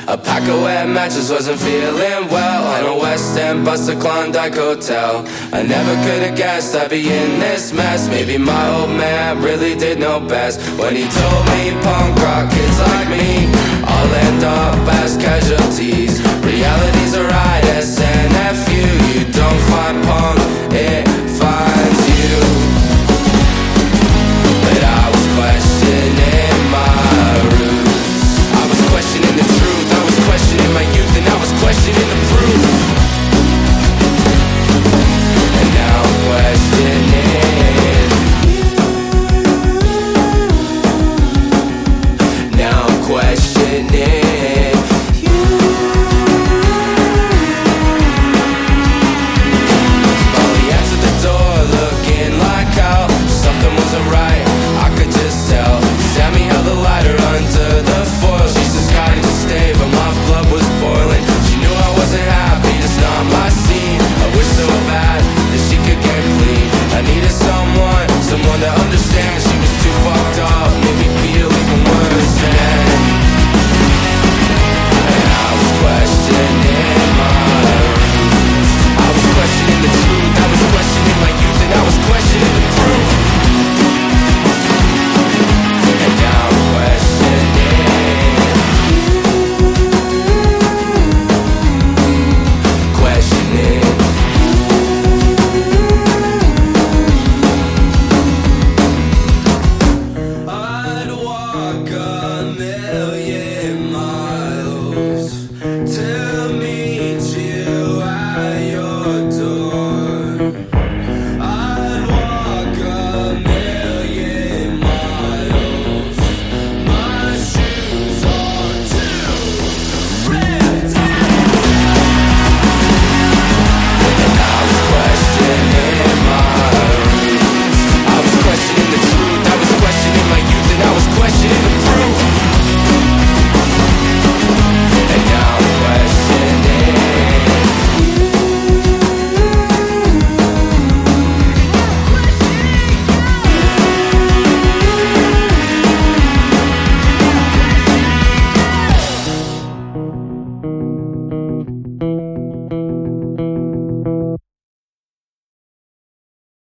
A pack of wet matches, wasn't feeling well. In a West End bus to Klondike Hotel. I never could've guessed I'd be in this mess. Maybe my old man really did know best when he told me punk rock kids like me all end up as casualties. Reality's a ride, SNFU. You don't find punk